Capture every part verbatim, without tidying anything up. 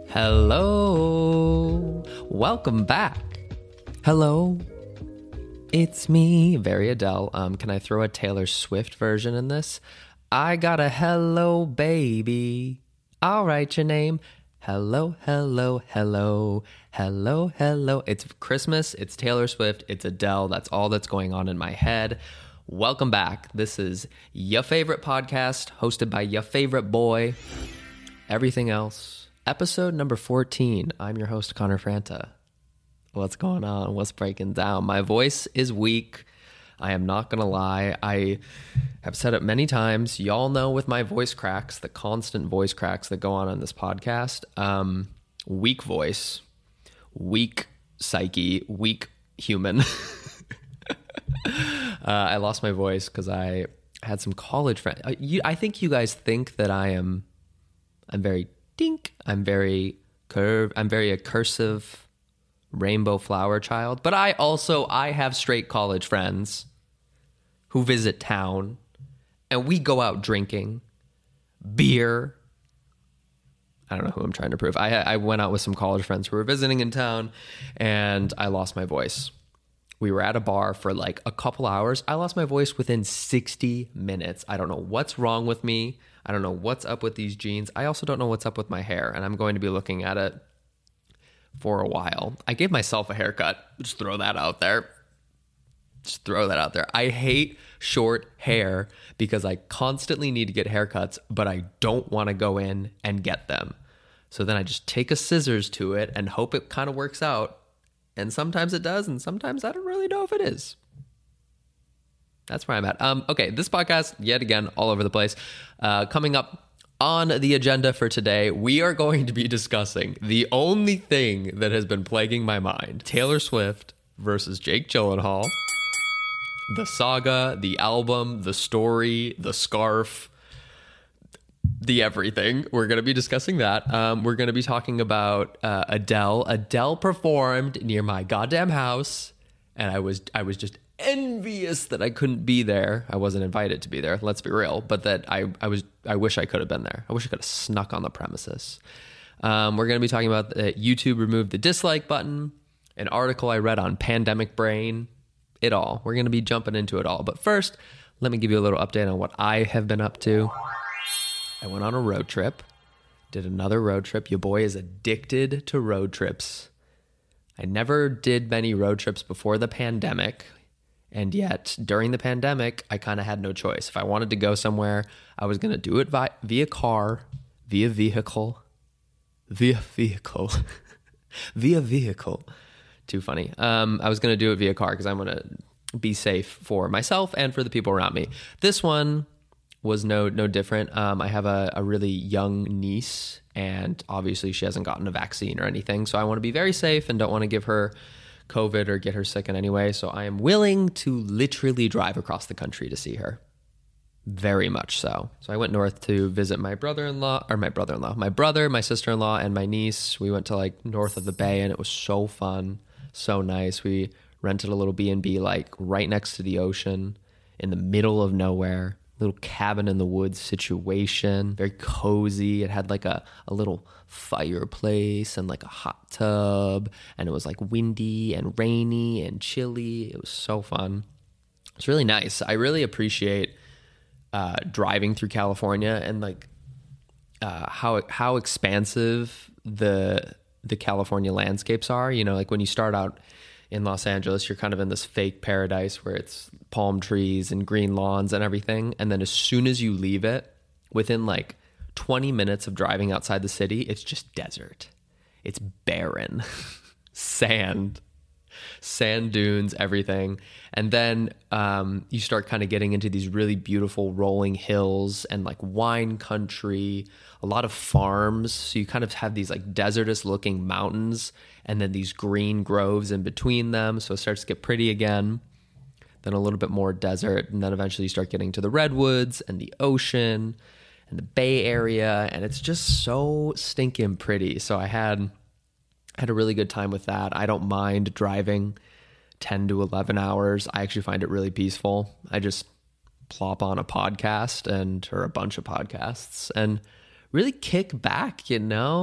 Hello, welcome back. Hello, it's me, very Adele. Um, can I throw a Taylor Swift version in this? I got a hello, baby. I'll write your name. Hello, hello, hello, hello, hello. It's Christmas, it's Taylor Swift, it's Adele. That's all that's going on in my head. Welcome back. This is your favorite podcast, hosted by your favorite boy. Everything else. Episode number fourteen. I'm your host, Connor Franta. What's going on? What's breaking down? My voice is weak. I am not going to lie. I have said it many times. Y'all know with my voice cracks, the constant voice cracks that go on on this podcast, um, weak voice, weak psyche, weak human. uh, I lost my voice because I had some college friends. Uh, you, I think you guys think that I am, I'm very dink. I'm very curved. I'm very a cursive rainbow flower child. But I also, I have straight college friends who visit town and we go out drinking beer. I don't know who I'm trying to prove. I, I went out with some college friends who were visiting in town and I lost my voice. We were at a bar for like a couple hours. I lost my voice within sixty minutes. I don't know what's wrong with me. I don't know what's up with these jeans. I also don't know what's up with my hair, and I'm going to be looking at it for a while. I gave myself a haircut. Just throw that out there. Just throw that out there. I hate short hair because I constantly need to get haircuts, but I don't want to go in and get them. So then I just take a scissors to it and hope it kind of works out. And sometimes it does, and sometimes I don't really know if it is. That's where I'm at. Um, okay, this podcast, yet again, all over the place. Uh, coming up on the agenda for today, we are going to be discussing the only thing that has been plaguing my mind. Taylor Swift versus Jake Gyllenhaal. The saga, the album, the story, the scarf, the everything. We're going to be discussing that. Um, we're going to be talking about uh, Adele. Adele performed near my goddamn house, and I was I was just envious that I couldn't be there. I wasn't invited to be there, let's be real, but that I, I was I wish I could have been there. I wish I could have snuck on the premises. Um, we're going to be talking about that YouTube removed the dislike button, an article I read on Pandemic Brain, it all. We're going to be jumping into it all. But first, let me give you a little update on what I have been up to. I went on a road trip, did another road trip. Your boy is addicted to road trips. I never did many road trips before the pandemic. And yet, during the pandemic, I kind of had no choice. If I wanted to go somewhere, I was going to do it via, via car, via vehicle, via vehicle, via vehicle. Too funny. Um, I was going to do it via car because I'm going to be safe for myself and for the people around me. This one was no no different. Um, I have a, a really young niece, and obviously she hasn't gotten a vaccine or anything. So I want to be very safe and don't want to give her COVID or get her sick in any way. So I am willing to literally drive across the country to see her. Very much so. So I went north to visit my brother-in-law, or my brother-in-law, my brother, my sister-in-law, and my niece. We went to like north of the bay and it was so fun, so nice. We rented a little B and B like right next to the ocean in the middle of nowhere. Little cabin in the woods situation, very cozy. It had like a, a little fireplace and like a hot tub, and it was like windy and rainy and chilly. It was so fun. It's really nice. I really appreciate uh, driving through California and like uh, how how expansive the the California landscapes are. You know, like when you start out in Los Angeles, you're kind of in this fake paradise where it's palm trees and green lawns and everything. And then as soon as you leave it, within like twenty minutes of driving outside the city, it's just desert. It's barren, sand, sand dunes, everything. And then um, you start kind of getting into these really beautiful rolling hills and like wine country, a lot of farms. So you kind of have these like desertous looking mountains and then these green groves in between them. So it starts to get pretty again. Then a little bit more desert. And then eventually you start getting to the redwoods and the ocean and the Bay Area. And it's just so stinking pretty. So I had, had a really good time with that. I don't mind driving ten to eleven hours. I actually find it really peaceful. I just plop on a podcast and, or a bunch of podcasts and really kick back, you know,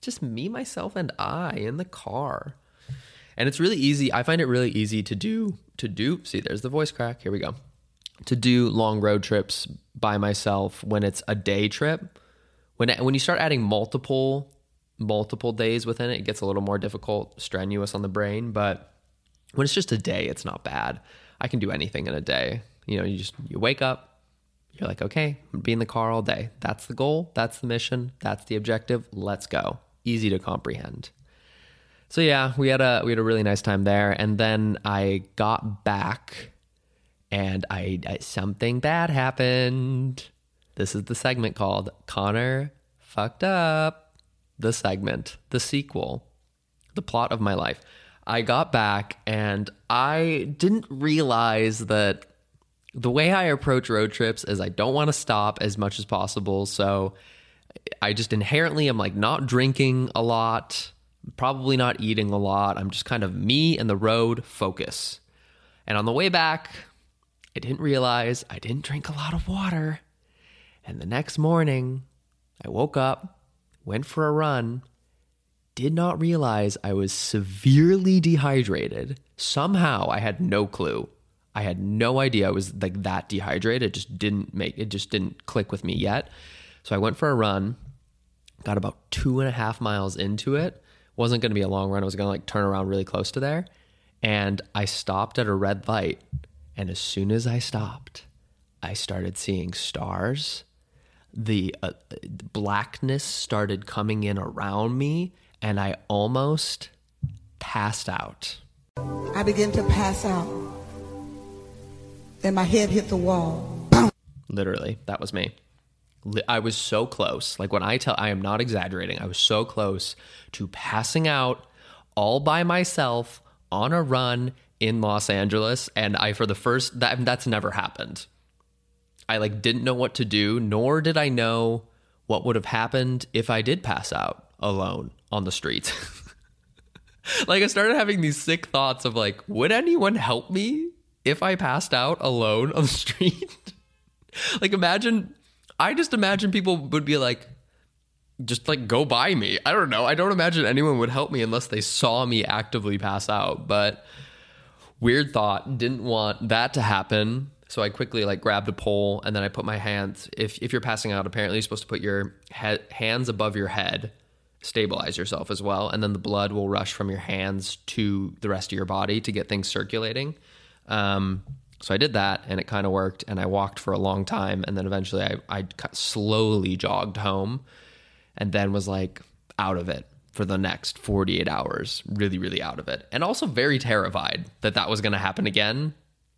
just me, myself, and I in the car. And it's really easy. I find it really easy to do, to do, see, there's the voice crack. Here we go. To do long road trips by myself when it's a day trip. When, when you start adding multiple, multiple days within it, it gets a little more difficult, strenuous on the brain. But when it's just a day, it's not bad. I can do anything in a day. You know, you just, you wake up, you're like, okay, I'm gonna be in the car all day. That's the goal. That's the mission. That's the objective. Let's go. Easy to comprehend. So yeah, we had a, we had a really nice time there. And then I got back and I, I something bad happened. This is the segment called Connor Fucked Up. The segment, the sequel, the plot of my life. I got back and I didn't realize that the way I approach road trips is I don't want to stop as much as possible. So I just inherently am like not drinking a lot, probably not eating a lot. I'm just kind of me and the road focus. And on the way back, I didn't realize I didn't drink a lot of water. And the next morning, I woke up, went for a run, did not realize I was severely dehydrated. Somehow I had no clue. I had no idea I was like that dehydrated. It just didn't make, it just didn't click with me yet. So I went for a run, got about two and a half miles into it. Wasn't going to be a long run. I was going to like turn around really close to there. And I stopped at a red light. And as soon as I stopped, I started seeing stars. The uh, blackness started coming in around me, and I almost passed out. I began to pass out. Then my head hit the wall. Literally, that was me. I was so close. Like when I tell, I am not exaggerating. I was so close to passing out all by myself on a run in Los Angeles. And I, for the first, that that's never happened. I like didn't know what to do, nor did I know what would have happened if I did pass out alone on the streets. Like I started having these sick thoughts of like, would anyone help me if I passed out alone on the street? Like imagine, I just imagine people would be like, just like go by me. I don't know. I don't imagine anyone would help me unless they saw me actively pass out. But weird thought, didn't want that to happen. So I quickly like grabbed a pole and then I put my hands, if if you're passing out, apparently you're supposed to put your he- hands above your head, stabilize yourself as well. And then the blood will rush from your hands to the rest of your body to get things circulating. Um, so I did that and it kind of worked and I walked for a long time. And then eventually I, I slowly jogged home and then was like out of it for the next forty-eight hours, really, really out of it. And also very terrified that that was going to happen again.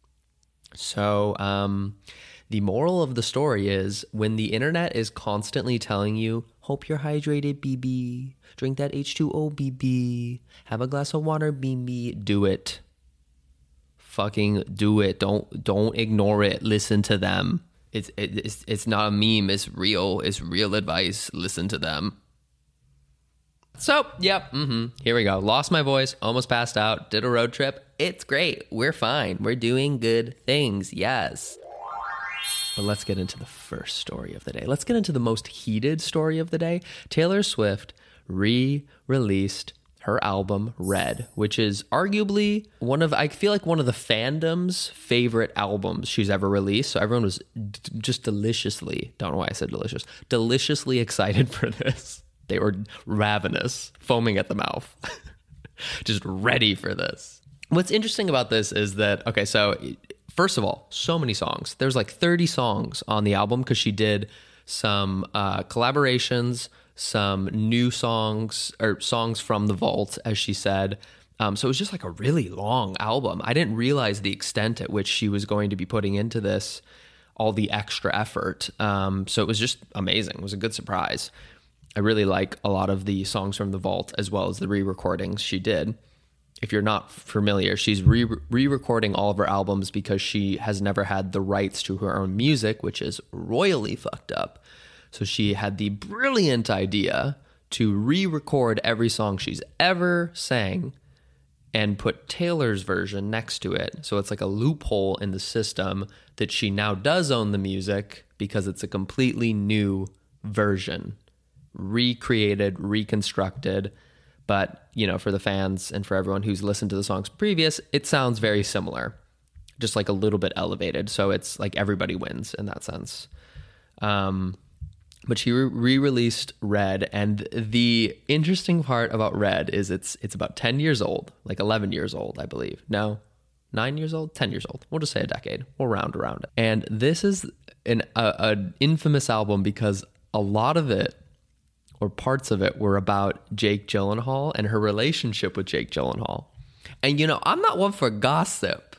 So um, the moral of the story is when the internet is constantly telling you, hope you're hydrated, B B, drink that H two O, B B, have a glass of water, B B, do it. Fucking do it. Don't don't ignore it. Listen to them. It's it's it's not a meme. It's real. It's real advice. Listen to them. So, yep, mm-hmm. Here we go. Lost my voice, almost passed out, did a road trip. It's great. We're fine. We're doing good things. Yes. But let's get into the first story of the day. Let's get into the most heated story of the day. Taylor Swift re-released her album Red, which is arguably one of, I feel like one of the fandom's favorite albums she's ever released. So everyone was d- just deliciously, don't know why I said delicious, deliciously excited for this. They were ravenous, foaming at the mouth, just ready for this. What's interesting about this is that, okay, so first of all, so many songs. There's like thirty songs on the album because she did some uh, collaborations, some new songs, or songs from the vault, as she said. Um, so it was just like a really long album. I didn't realize the extent at which she was going to be putting into this, all the extra effort. Um, so it was just amazing. It was a good surprise. I really like a lot of the songs from the vault as well as the re-recordings she did. If you're not familiar, she's re- re-recording all of her albums because she has never had the rights to her own music, which is royally fucked up. So she had the brilliant idea to re-record every song she's ever sang and put Taylor's version next to it. So it's like a loophole in the system that she now does own the music because it's a completely new version, recreated, reconstructed. But, you know, for the fans and for everyone who's listened to the songs previous, it sounds very similar, just like a little bit elevated. So it's like everybody wins in that sense. Um, but she re-released Red, and the interesting part about Red is it's it's about ten years old, like eleven years old, I believe. No, nine years old, ten years old. We'll just say a decade. We'll round around it. And this is an a, an infamous album because a lot of it, or parts of it, were about Jake Gyllenhaal and her relationship with Jake Gyllenhaal. And, you know, I'm not one for gossip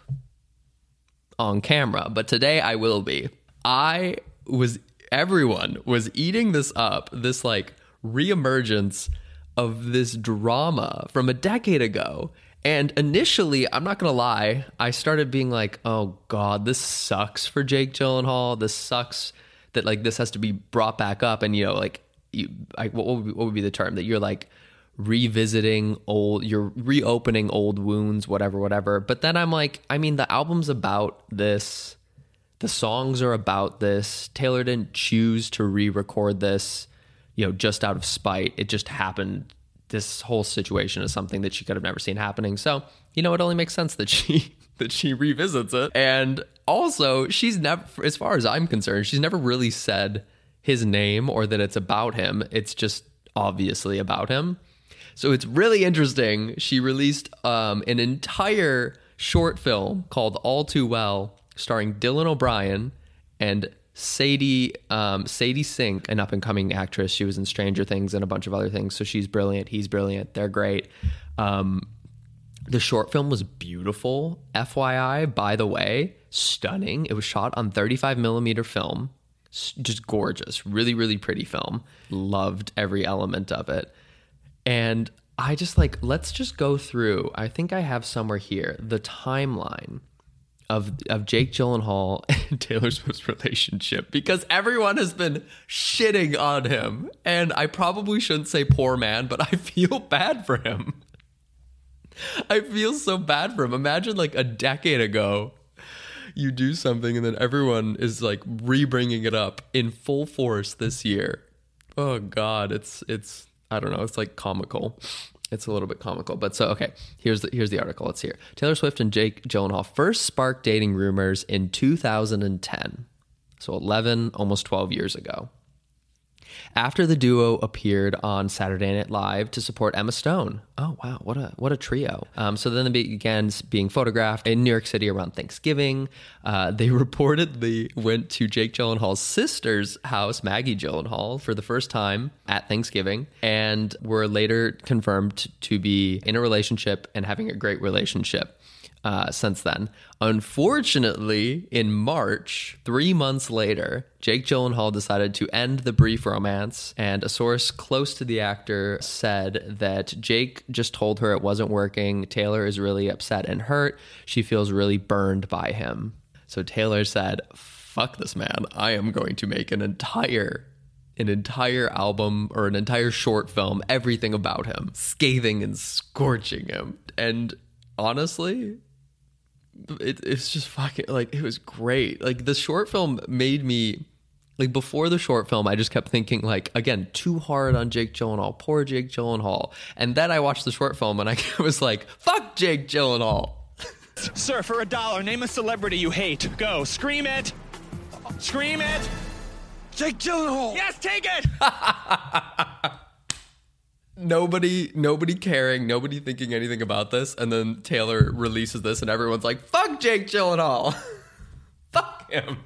on camera, but today I will be. I was, everyone was eating this up, this like reemergence of this drama from a decade ago. And initially, I'm not going to lie, I started being like, oh God, this sucks for Jake Gyllenhaal. This sucks that like this has to be brought back up. And, you know, like, you, I, what, would be, what would be the term that you're like revisiting old, you're reopening old wounds, whatever, whatever. But then I'm like, I mean, the album's about this. The songs are about this. Taylor didn't choose to re-record this, you know, just out of spite. It just happened. This whole situation is something that she could have never seen happening. So, you know, it only makes sense that she that she revisits it. And also, she's never, as far as I'm concerned, she's never really said his name or that it's about him. It's just obviously about him. So it's really interesting. She released um, an entire short film called All Too Well, starring Dylan O'Brien and Sadie um, Sadie Sink, an up-and-coming actress. She was in Stranger Things and a bunch of other things. So she's brilliant. He's brilliant. They're great. Um, the short film was beautiful. F Y I, by the way, stunning. It was shot on thirty-five millimeter film. Just gorgeous. Really, really pretty film. Loved every element of it. And I just like, let's just go through. I think I have somewhere here the timeline of of Jake Gyllenhaal and Taylor Swift's relationship, because everyone has been shitting on him. And I probably shouldn't say poor man, but I feel bad for him. I feel so bad for him. Imagine like a decade ago, you do something and then everyone is like re-bringing it up in full force this year. Oh God, it's, it's, I don't know. It's like comical. It's a little bit comical, but so, okay, here's the, here's the article. Let's hear. Taylor Swift and Jake Gyllenhaal first sparked dating rumors in two thousand ten. So eleven, almost twelve years ago. After the duo appeared on Saturday Night Live to support Emma Stone. Oh, wow. What a what a trio. Um, so then they began being photographed in New York City around Thanksgiving. Uh, they reportedly went to Jake Gyllenhaal's sister's house, Maggie Gyllenhaal, for the first time at Thanksgiving, and were later confirmed to be in a relationship and having a great relationship. Uh, since then. Unfortunately, in March, three months later, Jake Gyllenhaal decided to end the brief romance, and a source close to the actor said that Jake just told her it wasn't working. Taylor is really upset and hurt. She feels really burned by him. So Taylor said, fuck this man. I am going to make an entire an entire album or an entire short film, everything about him, scathing and scorching him. And honestly, It, it's just fucking, like, it was great. Like, the short film made me, like, before the short film, I just kept thinking, like, again, too hard on Jake Gyllenhaal, poor Jake Gyllenhaal. And then I watched the short film and I was like, fuck Jake Gyllenhaal. Sir, for a dollar, name a celebrity you hate. Go, scream it. Scream it. Jake Gyllenhaal. Yes, take it. Nobody, nobody caring, nobody thinking anything about this. And then Taylor releases this and everyone's like, fuck Jake Gyllenhaal. Fuck him.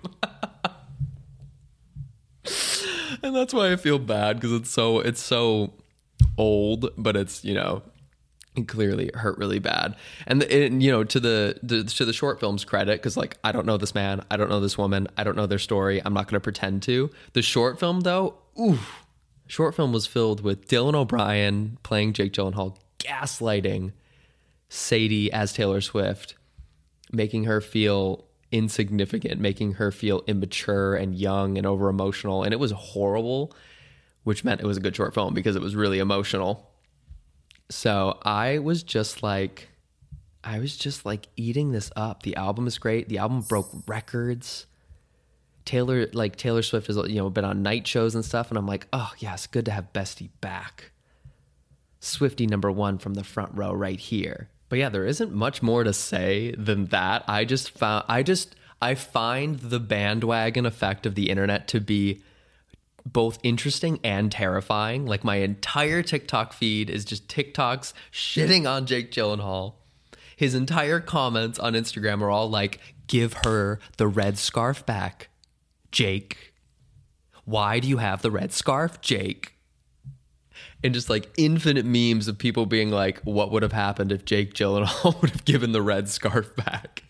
And that's why I feel bad, because it's so, it's so old, but it's, you know, it clearly hurt really bad. And, the, it, you know, to the, the, to the short film's credit, because like, I don't know this man, I don't know this woman, I don't know their story. I'm not going to pretend to. The short film though, oof. Short film was filled with Dylan O'Brien playing Jake Gyllenhaal, gaslighting Sadie as Taylor Swift, making her feel insignificant, making her feel immature and young and over emotional. And it was horrible, which meant it was a good short film because it was really emotional. So I was just like, I was just like eating this up. The album is great. The album broke records. Taylor, like Taylor Swift has, you know, been on night shows and stuff. And I'm like, oh yeah, it's good to have Bestie back. Swiftie number one from the front row right here. But yeah, there isn't much more to say than that. I just found, I just, I find the bandwagon effect of the internet to be both interesting and terrifying. Like my entire TikTok feed is just TikToks shitting on Jake Gyllenhaal. His entire comments on Instagram are all like, give her the red scarf back, Jake. Why do you have the red scarf, Jake? And just like infinite memes of people being like, what would have happened if Jake Gyllenhaal would have given the red scarf back?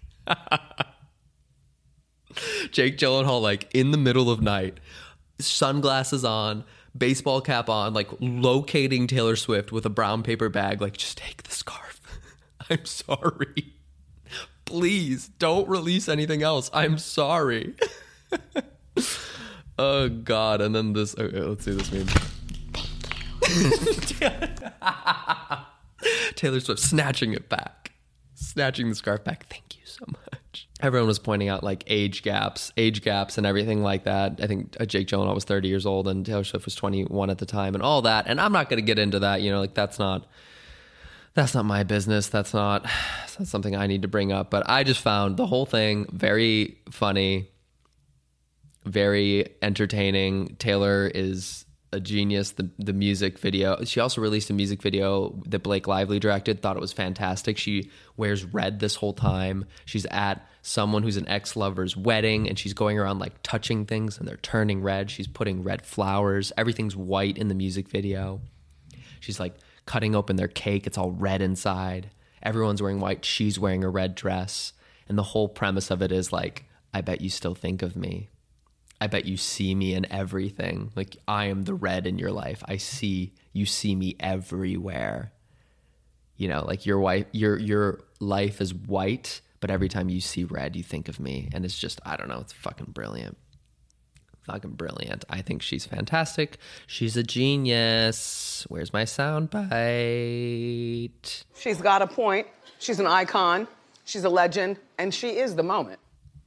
Jake Gyllenhaal, like in the middle of night, sunglasses on, baseball cap on, like locating Taylor Swift with a brown paper bag, like, just take the scarf. I'm sorry. Please don't release anything else. I'm sorry. Oh, God. And then this, okay, let's see this meme. Taylor Swift snatching it back, snatching the scarf back. Thank you so much. Everyone was pointing out like age gaps, age gaps and everything like that. I think Jake Gyllenhaal was thirty years old and Taylor Swift was twenty-one at the time and all that. And I'm not going to get into that. You know, like that's not, that's not my business. That's not, that's not something I need to bring up. But I just found the whole thing very funny, very entertaining. Taylor is a genius. The the music video. She also released a music video that Blake Lively directed. Thought it was fantastic. She wears red this whole time. She's at someone who's an ex-lover's wedding and she's going around like touching things and they're turning red. She's putting red flowers. Everything's white in the music video. She's like cutting open their cake. It's all red inside. Everyone's wearing white. She's wearing a red dress. And the whole premise of it is like, I bet you still think of me. I bet you see me in everything. Like I am the red in your life. I see, you see me everywhere. You know, like your wife, your, your life is white, but every time you see red, you think of me. And it's just, I don't know. It's fucking brilliant. Fucking brilliant. I think she's fantastic. She's a genius. Where's my soundbite? She's got a point. She's an icon. She's a legend. And she is the moment.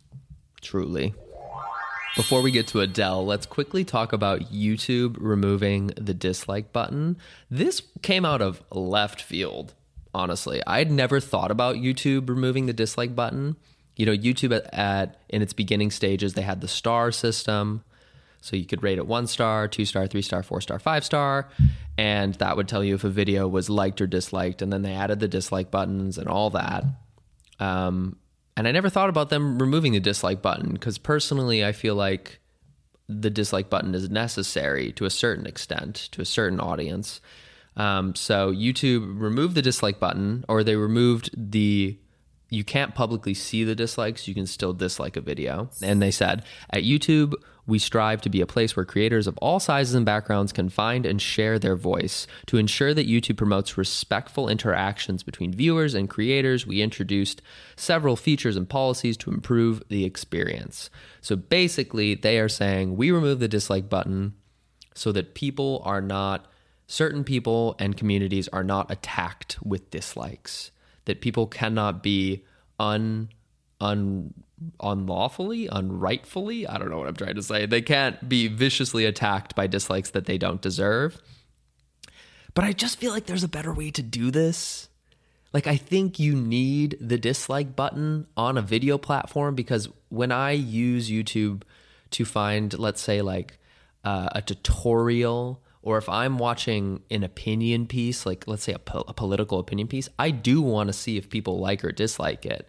Truly. Before we get to Adele, let's quickly talk about YouTube removing the dislike button. This came out of left field, honestly. I'd never thought about YouTube removing the dislike button. You know, YouTube at, at in its beginning stages, they had the star system. So you could rate it one star, two star, three star, four star, five star. And that would tell you if a video was liked or disliked. And then they added the dislike buttons and all that. Um... And I never thought about them removing the dislike button because personally I feel like the dislike button is necessary to a certain extent, to a certain audience. Um, so YouTube removed the dislike button, or they removed the, you can't publicly see the dislikes, you can still dislike a video. And they said, at YouTube, we strive to be a place where creators of all sizes and backgrounds can find and share their voice. To ensure that YouTube promotes respectful interactions between viewers and creators, we introduced several features and policies to improve the experience. So basically, they are saying we remove the dislike button so that people are not, certain people and communities are not attacked with dislikes. That people cannot be un, un, unlawfully, unrightfully, I don't know what I'm trying to say. They can't be viciously attacked by dislikes that they don't deserve. But I just feel like there's a better way to do this. Like, I think you need the dislike button on a video platform because when I use YouTube to find, let's say, like uh, a tutorial, or if I'm watching an opinion piece, like let's say a, po- a political opinion piece, I do want to see if people like or dislike it.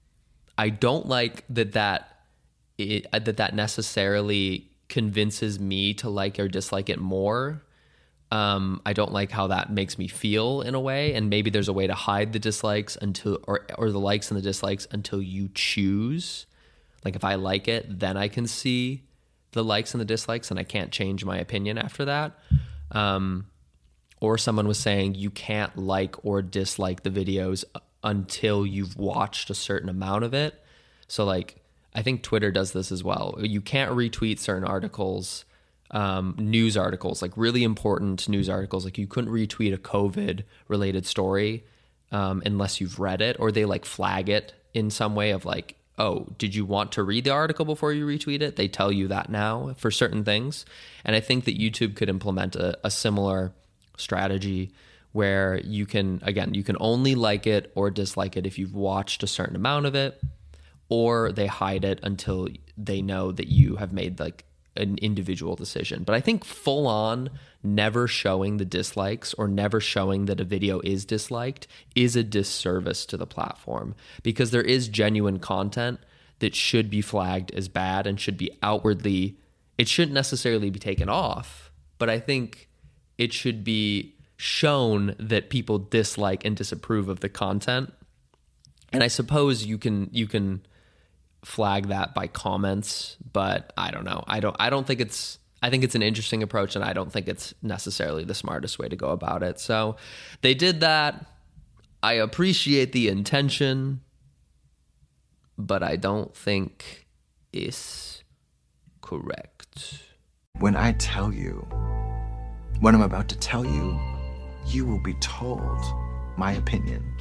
I don't like that that it, that that necessarily convinces me to like or dislike it more. Um, I don't like how that makes me feel in a way, and maybe there's a way to hide the dislikes until, or or the likes and the dislikes until you choose. Like if I like it, then I can see the likes and the dislikes, and I can't change my opinion after that. Um, or someone was saying you can't like or dislike the videos until you've watched a certain amount of it. So like, I think Twitter does this as well. You can't retweet certain articles, um, news articles, like really important news articles. Like you couldn't retweet a COVID related story um, unless you've read it, or they like flag it in some way of like, oh, did you want to read the article before you retweet it? They tell you that now for certain things. And I think that YouTube could implement a, a similar strategy where you can, again, you can only like it or dislike it if you've watched a certain amount of it, or they hide it until they know that you have made like an individual decision. But I think full on never showing the dislikes or never showing that a video is disliked is a disservice to the platform, because there is genuine content that should be flagged as bad and should be outwardly, it shouldn't necessarily be taken off, but I think it should be shown that people dislike and disapprove of the content. And I suppose you can you can flag that by comments, but I don't know. I don't I don't think it's I think it's an interesting approach, and I don't think it's necessarily the smartest way to go about it. So they did that. I appreciate the intention, but I don't think it's correct. When I tell you what I'm about to tell you, you will be told my opinion.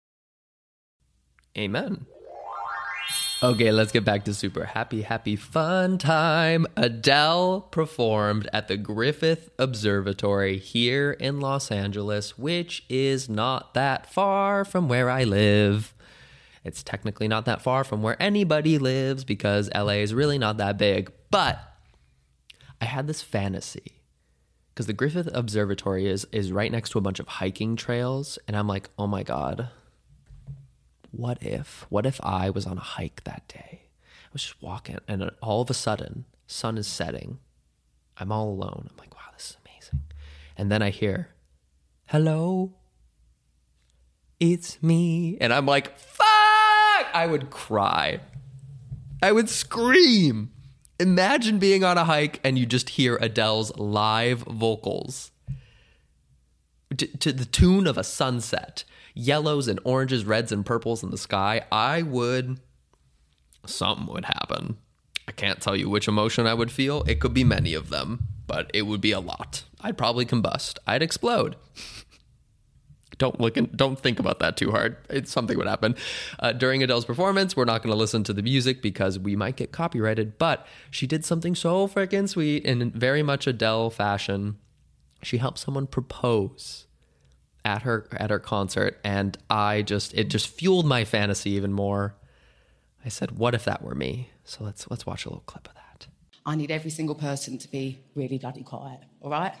Amen. Okay, let's get back to super happy, happy, fun time. Adele performed at the Griffith Observatory here in Los Angeles, which is not that far from where I live. It's technically not that far from where anybody lives because L A is really not that big. But I had this fantasy because the Griffith Observatory is, is right next to a bunch of hiking trails. And I'm like, oh my God. What if, what if I was on a hike that day? I was just walking and all of a sudden, sun is setting. I'm all alone. I'm like, wow, this is amazing. And then I hear, hello, it's me. And I'm like, fuck! I would cry. I would scream. Imagine being on a hike and you just hear Adele's live vocals to, to the tune of a sunset. Yellows and oranges, reds and purples in the sky. I would, something would happen. I can't tell you which emotion I would feel. It could be many of them, but it would be a lot. I'd probably combust. I'd explode. Don't look in, don't think about that too hard. It's something would happen. Uh, during Adele's performance, we're not going to listen to the music because we might get copyrighted, but she did something so freaking sweet in very much Adele fashion. She helped someone propose at her at her concert, and I just it just fueled my fantasy even more. I said, what if that were me? So let's let's watch a little clip of that. I need every single person to be really bloody quiet, all right?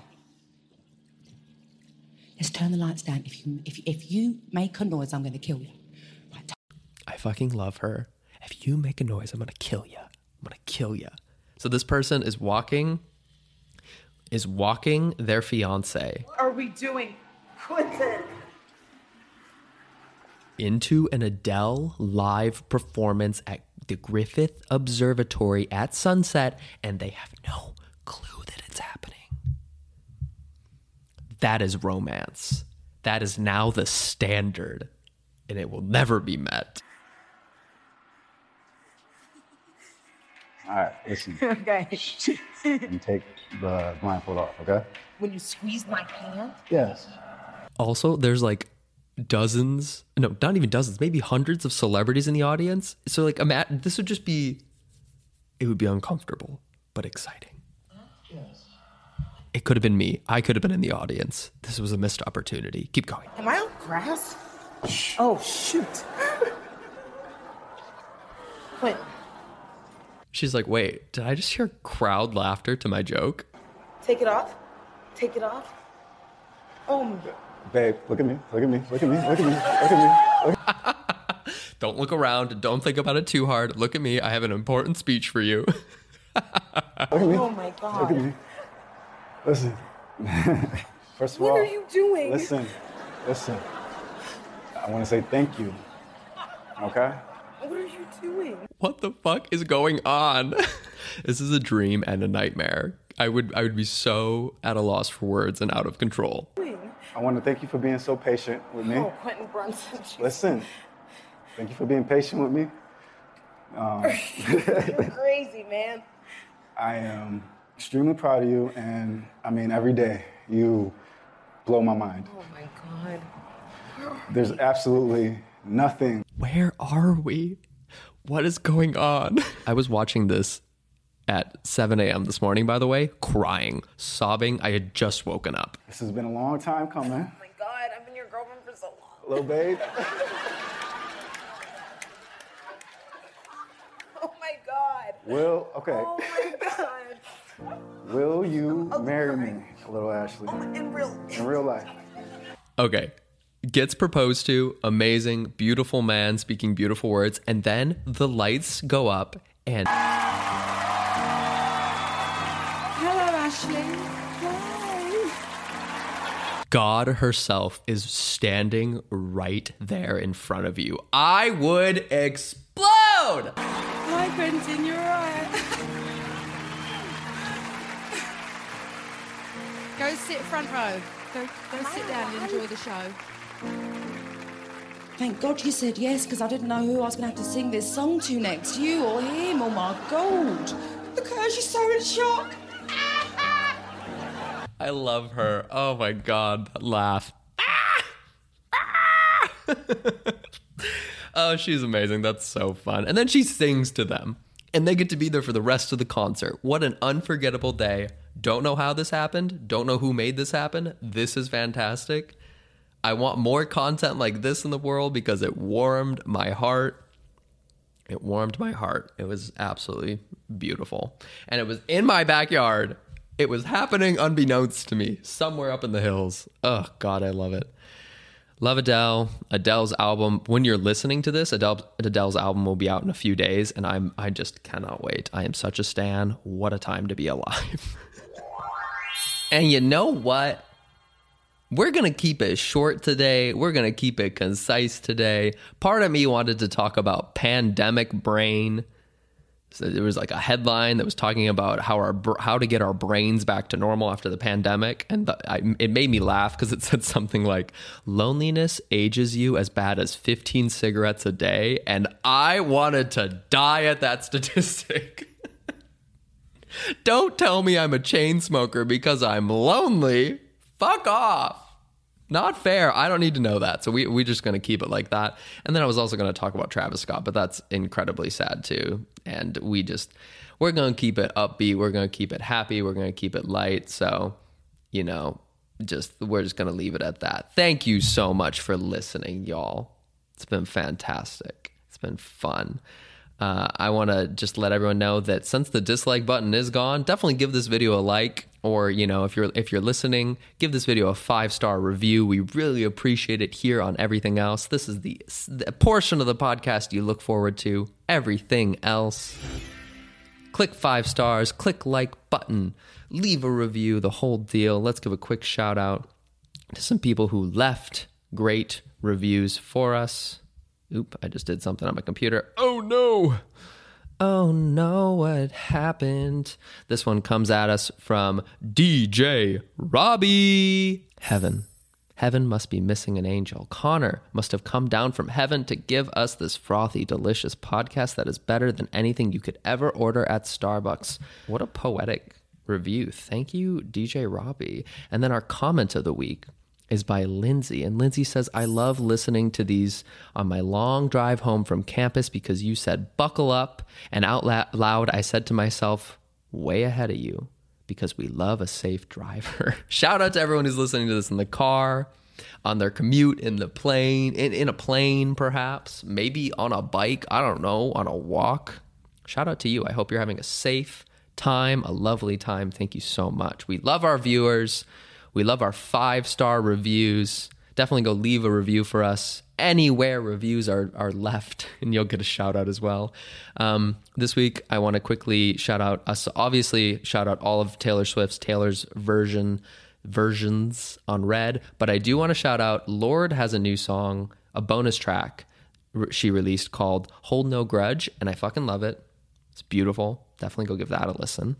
Let's turn the lights down. If you if if you make a noise, I'm going to kill you. Right. I fucking love her. If you make a noise, I'm going to kill you. I'm going to kill you. So this person is walking is walking their fiance. What are we doing? Quentin. Into an Adele live performance at the Griffith Observatory at sunset, and they have no clue that it's happening. That is romance. That is now the standard, and it will never be met. All right, listen. Okay. And take the blindfold off, okay? When you squeeze my hand? Yes. Also, there's like dozens, no, not even dozens, maybe hundreds of celebrities in the audience. So like, imagine, this would just be, it would be uncomfortable, but exciting. Yes. It could have been me. I could have been in the audience. This was a missed opportunity. Keep going. Am I on grass? Oh, shoot. Quentin. She's like, wait, did I just hear crowd laughter to my joke? Take it off. Take it off. Oh, my God. Babe, look at me, look at me, look at me, look at me, look at me. Look at me. Don't look around. Don't think about it too hard. Look at me. I have an important speech for you. Look at me. Oh, my God. Look at me. Listen. First of What all, are you doing? Listen, listen. I want to say thank you, okay? What are you doing? What the fuck is going on? This is a dream and a nightmare. I would I would be so at a loss for words and out of control. I want to thank you for being so patient with me. Oh, Quentin Brunson. Listen, thank you for being patient with me. Um, You're crazy, man. I am extremely proud of you, and I mean, every day you blow my mind. Oh, my God. There's absolutely nothing. Where are we? What is going on? I was watching this at seven a.m. this morning, by the way, crying, sobbing. I had just woken up. This has been a long time coming. Oh my God, I've been your girlfriend for so long. Little babe. Oh my God. Will, okay. Oh my God. Will you marry me, little Ashley? Oh my, in real. In real life. Okay. Gets proposed to, amazing, beautiful man speaking beautiful words, and then the lights go up and... Hello, Ashley. Hi. God herself is standing right there in front of you. I would explode! Hi, Quentin. You're right. Go sit front row. Go, go sit down and enjoy the show. Thank God you said yes, because I didn't know who I was going to have to sing this song to next. You or him. Oh, my God. Look at her. She's so in shock. I love her. Oh, my God. That laugh. Oh, she's amazing. That's so fun. And then she sings to them. And they get to be there for the rest of the concert. What an unforgettable day. Don't know how this happened. Don't know who made this happen. This is fantastic. I want more content like this in the world because it warmed my heart. It warmed my heart. It was absolutely beautiful. And it was in my backyard. It was happening unbeknownst to me, somewhere up in the hills. Oh, God, I love it. Love Adele. Adele's album. When you're listening to this, Adele, Adele's album will be out in a few days, and I'm I just cannot wait. I am such a stan. What a time to be alive. And you know what? We're going to keep it short today. We're going to keep it concise today. Part of me wanted to talk about pandemic brain. So there was like a headline that was talking about how our how to get our brains back to normal after the pandemic. And the, I, it made me laugh because it said something like, loneliness ages you as bad as fifteen cigarettes a day. And I wanted to die at that statistic. Don't tell me I'm a chain smoker because I'm lonely. Fuck off. Not fair. I don't need to know that. So we, we're just going to keep it like that. And then I was also going to talk about Travis Scott, but that's incredibly sad too. And we just, we're going to keep it upbeat. We're going to keep it happy. We're going to keep it light. So, you know, just, we're just going to leave it at that. Thank you so much for listening, y'all. It's been fantastic. It's been fun. Uh, I want to just let everyone know that since the dislike button is gone, definitely give this video a like, or, you know, if you're if you're listening, give this video a five-star review. We really appreciate it here on Everything Else. This is the, the portion of the podcast you look forward to. Everything else. Click five stars, click like button, leave a review, the whole deal. Let's give a quick shout out to some people who left great reviews for us. Oop, I just did something on my computer. Oh no. Oh no, what happened? This one comes at us from D J Robbie. Heaven. Heaven must be missing an angel. Connor must have come down from heaven to give us this frothy, delicious podcast that is better than anything you could ever order at Starbucks. What a poetic review. Thank you, D J Robbie. And then our comment of the week is by Lindsay. And Lindsay says, I love listening to these on my long drive home from campus because you said, buckle up. And out loud, I said to myself, way ahead of you, because we love a safe driver. Shout out to everyone who's listening to this in the car, on their commute, in the plane, in, in a plane perhaps, maybe on a bike, I don't know, on a walk. Shout out to you. I hope you're having a safe time, a lovely time. Thank you so much. We love our viewers. We love our five-star reviews. Definitely go leave a review for us anywhere reviews are, are left, and you'll get a shout-out as well. Um, this week, I want to quickly shout out us. Obviously, shout out all of Taylor Swift's Taylor's version versions on Red, but I do want to shout out Lorde has a new song, a bonus track she released called Hold No Grudge, and I fucking love it. It's beautiful. Definitely go give that a listen.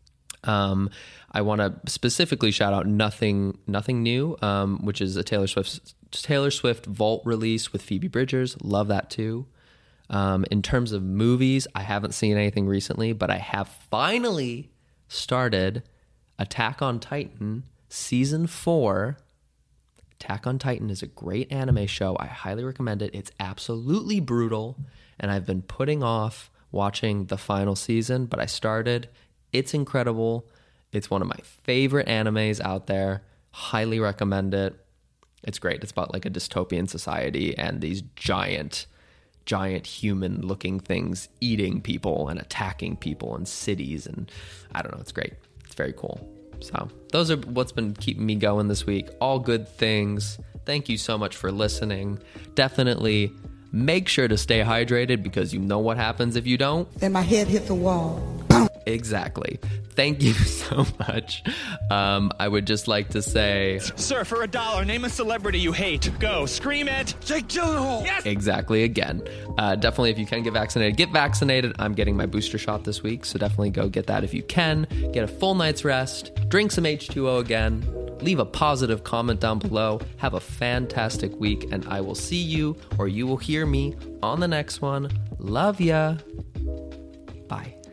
Um, I want to specifically shout out Nothing Nothing New, um, which is a Taylor Swift Taylor Swift Vault release with Phoebe Bridgers. Love that too. Um, in terms of movies, I haven't seen anything recently, but I have finally started Attack on Titan season four. Attack on Titan is a great anime show. I highly recommend it. It's absolutely brutal and I've been putting off watching the final season, but I started. It's incredible. It's one of my favorite animes out there. Highly recommend it. It's great. It's about like a dystopian society and these giant, giant human-looking things eating people and attacking people in cities, and I don't know. It's great. It's very cool. So those are what's been keeping me going this week. All good things. Thank you so much for listening. Definitely make sure to stay hydrated because you know what happens if you don't. Then my head hit the wall. Exactly. Thank you so much. Um, I would just like to say... Sir, for a dollar, name a celebrity you hate. Go, scream it. Jake Gyllenhaal. Yes. Exactly, again. Uh, definitely, if you can get vaccinated, get vaccinated. I'm getting my booster shot this week, so definitely go get that if you can. Get a full night's rest. Drink some H two O again. Leave a positive comment down below. Have a fantastic week, and I will see you, or you will hear me, on the next one. Love ya. Bye.